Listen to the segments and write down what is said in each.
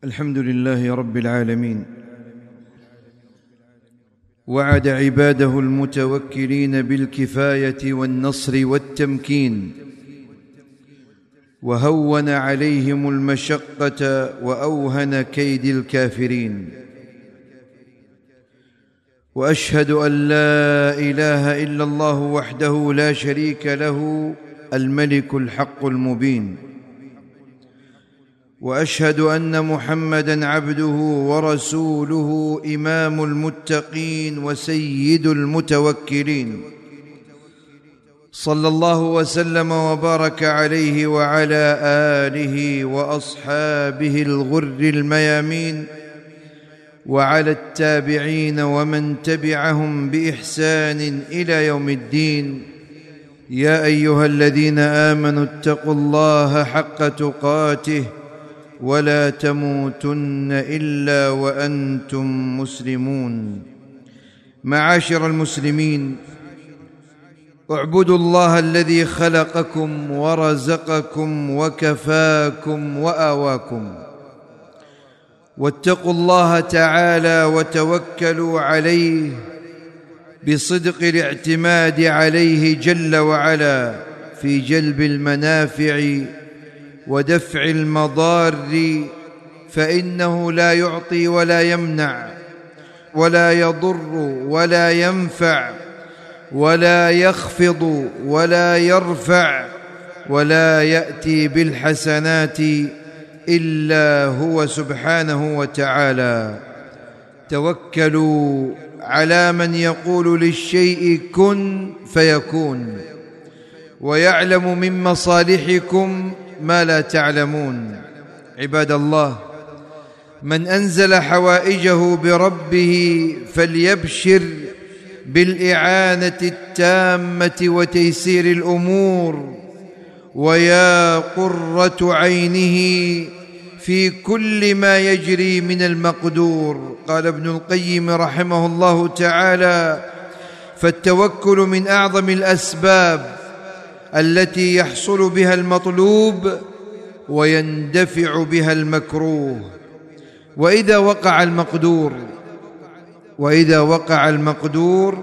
الحمد لله رب العالمين، وعد عباده المتوكلين بالكفاية والنصر والتمكين، وهون عليهم المشقة وأوهن كيد الكافرين. وأشهد أن لا إله إلا الله وحده لا شريك له الملك الحق المبين، وأشهد أن محمدًا عبده ورسوله إمام المتقين وسيد المتوكلين، صلى الله وسلم وبارك عليه وعلى آله وأصحابه الغر الميامين، وعلى التابعين ومن تبعهم بإحسان إلى يوم الدين. يا أيها الذين آمنوا اتقوا الله حق تقاته ولا تموتن إلا وأنتم مسلمون. معاشر المسلمين، اعبدوا الله الذي خلقكم ورزقكم وكفاكم وآواكم، واتقوا الله تعالى وتوكلوا عليه بصدق الاعتماد عليه جل وعلا في جلب المنافع ودفع المضار، فإنه لا يعطي ولا يمنع ولا يضر ولا ينفع ولا يخفض ولا يرفع ولا يأتي بالحسنات إلا هو سبحانه وتعالى. توكلوا على من يقول للشيء كن فيكون، ويعلم من مصالحكم ما لا تعلمون. عباد الله، من أنزل حوائجه بربه فليبشر بالإعانة التامة وتيسير الأمور، ويا قرة عينه في كل ما يجري من المقدور. قال ابن القيم رحمه الله تعالى: فالتوكل من أعظم الأسباب التي يحصل بها المطلوب ويندفع بها المكروه. وإذا وقع المقدور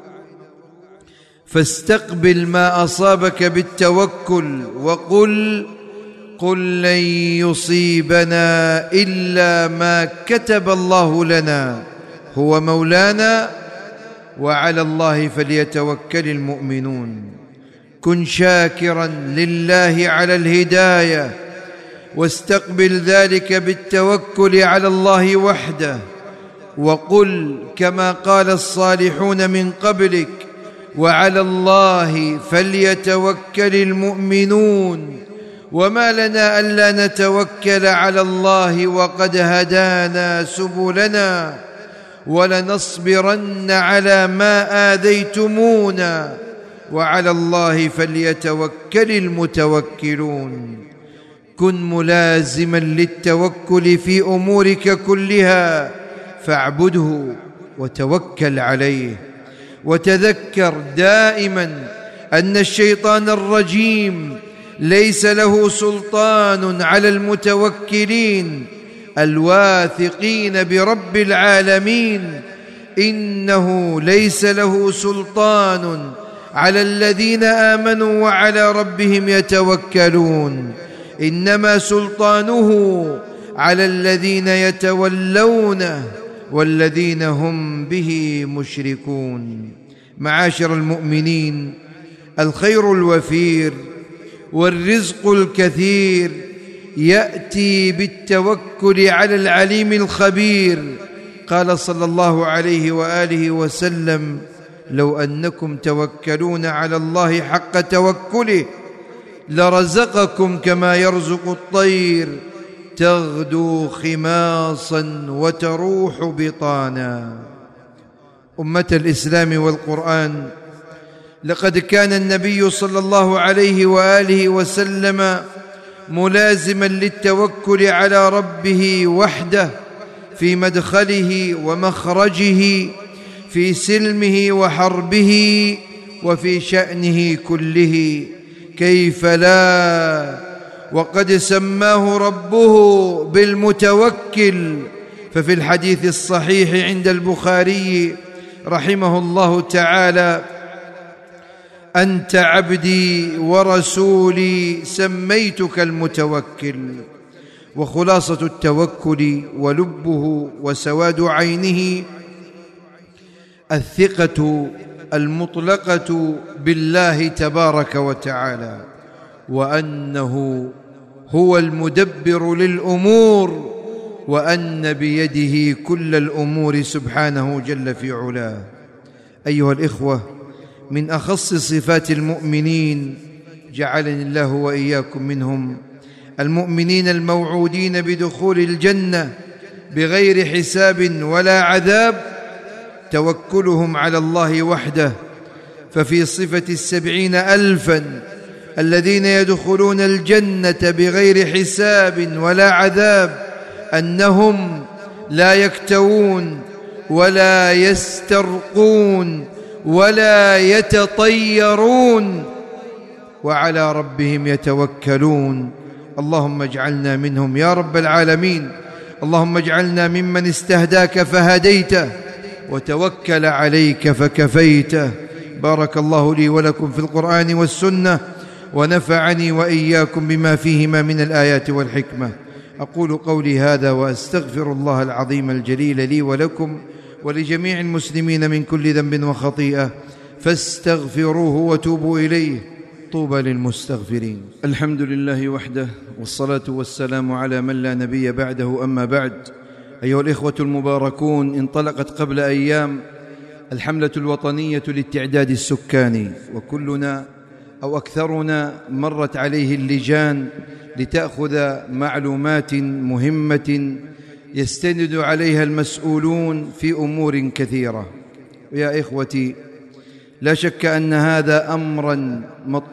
فاستقبل ما أصابك بالتوكل وقل: قل لن يصيبنا إلا ما كتب الله لنا هو مولانا وعلى الله فليتوكل المؤمنون. كن شاكرا لله على الهداية، واستقبل ذلك بالتوكل على الله وحده، وقل كما قال الصالحون من قبلك: وعلى الله فليتوكل المؤمنون. وما لنا ألا نتوكل على الله وقد هدانا سبلنا، ولنصبرن على ما آذيتمونا، وعلى الله فليتوكل المتوكلون. كن ملازما للتوكل في أمورك كلها، فاعبده وتوكل عليه. وتذكر دائما أن الشيطان الرجيم ليس له سلطان على المتوكلين الواثقين برب العالمين. إنه ليس له سلطان على الذين آمنوا وعلى ربهم يتوكلون، إنما سلطانه على الذين يتولونه والذين هم به مشركون. معاشر المؤمنين، الخير الوفير والرزق الكثير يأتي بالتوكل على العليم الخبير. قال صلى الله عليه وآله وسلم: لو أنكم توكلون على الله حق توكله لرزقكم كما يرزق الطير تغدو خماصا وتروح بطانا. أمة الإسلام والقرآن، لقد كان النبي صلى الله عليه وآله وسلم ملازما للتوكل على ربه وحده في مدخله ومخرجه، في سلمه وحربه، وفي شأنه كله. كيف لا وقد سماه ربه بالمتوكل. ففي الحديث الصحيح عند البخاري رحمه الله تعالى: أنت عبدي ورسولي سميتك المتوكل. وخلاصة التوكل ولبه وسواد عينه الثقة المطلقة بالله تبارك وتعالى، وأنه هو المدبر للأمور، وأن بيده كل الأمور سبحانه جل في علاه. أيها الإخوة، من أخص صفات المؤمنين جعلني الله وإياكم منهم، المؤمنين الموعودين بدخول الجنة بغير حساب ولا عذاب، توكلهم على الله وحده. ففي صفة 70,000 الذين يدخلون الجنة بغير حساب ولا عذاب أنهم لا يكتوون ولا يسترقون ولا يتطيرون، وعلى ربهم يتوكلون. اللهم اجعلنا منهم يا رب العالمين. اللهم اجعلنا ممن استهداك فهديته وتوكل عليك فكفيته. بارك الله لي ولكم في القرآن والسنة، ونفعني وإياكم بما فيهما من الآيات والحكمة. أقول قولي هذا وأستغفر الله العظيم الجليل لي ولكم ولجميع المسلمين من كل ذنب وخطيئة، فاستغفروه وتوبوا إليه. طوبى للمستغفرين. الحمد لله وحده، والصلاة والسلام على من لا نبي بعده. أما بعد، أيها الإخوة المباركون، انطلقت قبل أيام الحملة الوطنية للتعداد السكاني، وكلنا أو أكثرنا مرت عليه اللجان لتأخذ معلومات مهمة يستند عليها المسؤولون في أمور كثيرة. يا إخوتي، لا شك أن هذا أمر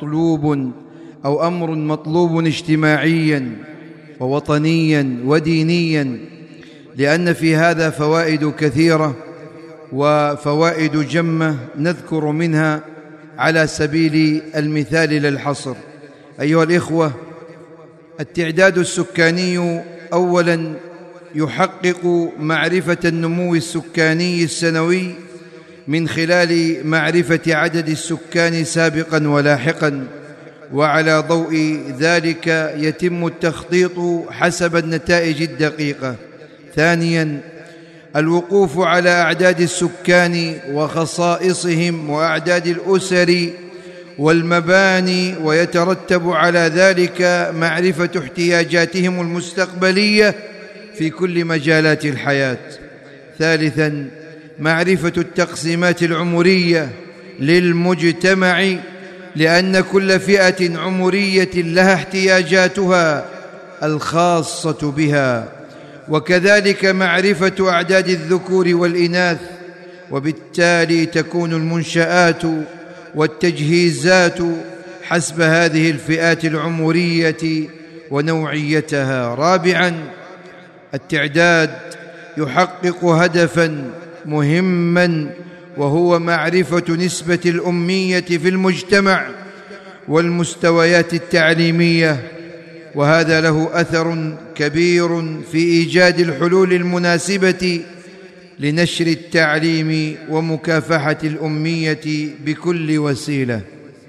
مطلوب اجتماعيا ووطنيا ودينيا، لأن في هذا فوائد كثيرة وفوائد جمة نذكر منها على سبيل المثال للحصر. أيها الإخوة، التعداد السكاني أولاً يحقق معرفة النمو السكاني السنوي من خلال معرفة عدد السكان سابقاً ولاحقاً، وعلى ضوء ذلك يتم التخطيط حسب النتائج الدقيقة. ثانياً، الوقوف على أعداد السكان وخصائصهم وأعداد الأسر والمباني، ويترتب على ذلك معرفة احتياجاتهم المستقبلية في كل مجالات الحياة. ثالثاً، معرفة التقسيمات العمرية للمجتمع، لأن كل فئة عمرية لها احتياجاتها الخاصة بها، وكذلك معرفة أعداد الذكور والإناث، وبالتالي تكون المنشآت والتجهيزات حسب هذه الفئات العمرية ونوعيتها. رابعاً، التعداد يحقق هدفاً مهماً، وهو معرفة نسبة الأمية في المجتمع والمستويات التعليمية، وهذا له أثر كبير في إيجاد الحلول المناسبة لنشر التعليم ومكافحة الأمية بكل وسيلة.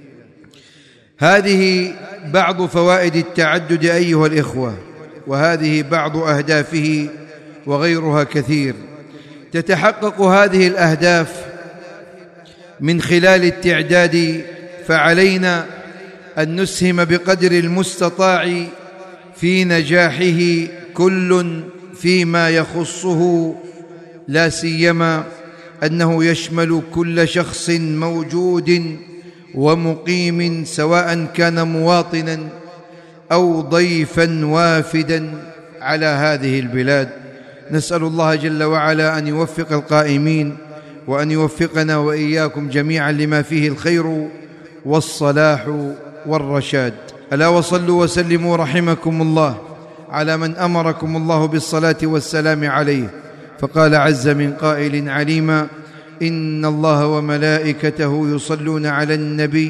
هذه بعض فوائد التعدد أيها الإخوة، وهذه بعض أهدافه، وغيرها كثير. تتحقق هذه الأهداف من خلال التعداد، فعلينا أن نسهم بقدر المستطاع في نجاحه، كل فيما يخصه، لا سيما أنه يشمل كل شخص موجود ومقيم، سواء كان مواطناً أو ضيفاً وافداً على هذه البلاد. نسأل الله جل وعلا أن يوفق القائمين، وأن يوفقنا وإياكم جميعاً لما فيه الخير والصلاح والرشاد. ألا وصلوا وسلموا رحمكم الله على من أمركم الله بالصلاة والسلام عليه، فقال عز من قائل عليما: إن الله وملائكته يصلون على النبي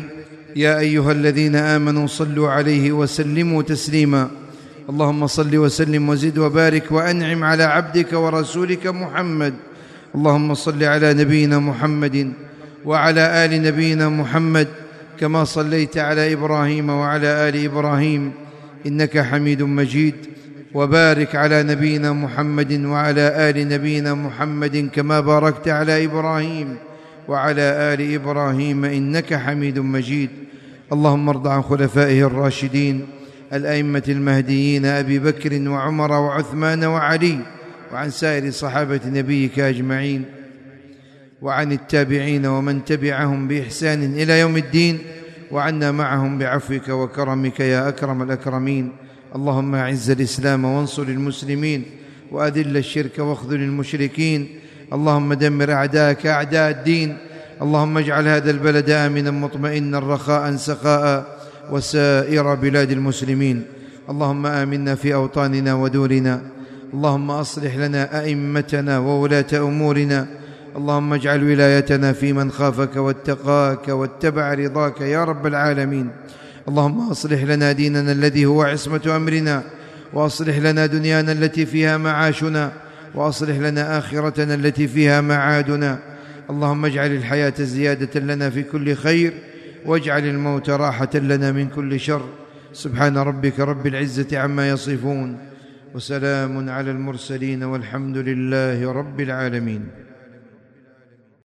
يا أيها الذين آمنوا صلوا عليه وسلموا تسليما. اللهم صل وسلم وزد وبارك وأنعم على عبدك ورسولك محمد. اللهم صل على نبينا محمد وعلى آل نبينا محمد كما صليت على إبراهيم وعلى آل إبراهيم إنك حميد مجيد، وبارك على نبينا محمد وعلى آل نبينا محمد كما باركت على إبراهيم وعلى آل إبراهيم إنك حميد مجيد. اللهم ارض عن خلفائه الراشدين الأئمة المهديين أبي بكر وعمر وعثمان وعلي، وعن سائر صحابة نبيك أجمعين، وعن التابعين ومن تبعهم بإحسان إلى يوم الدين، وعنا معهم بعفوك وكرمك يا أكرم الأكرمين. اللهم أعز الإسلام وانصر المسلمين، وأذل الشرك واخذل المشركين. اللهم دمر أعداءك أعداء الدين. اللهم اجعل هذا البلد آمنا مطمئنا رخاء سخاء وسائر بلاد المسلمين. اللهم آمنا في أوطاننا ودورنا. اللهم أصلح لنا أئمتنا وولاة أمورنا. اللهم اجعل ولايتنا في من خافك واتقاك واتبع رضاك يا رب العالمين. اللهم أصلح لنا ديننا الذي هو عصمة أمرنا، وأصلح لنا دنيانا التي فيها معاشنا، وأصلح لنا آخرتنا التي فيها معادنا. اللهم اجعل الحياة زيادة لنا في كل خير، واجعل الموت راحة لنا من كل شر. سبحان ربك رب العزة عما يصفون، وسلام على المرسلين، والحمد لله رب العالمين.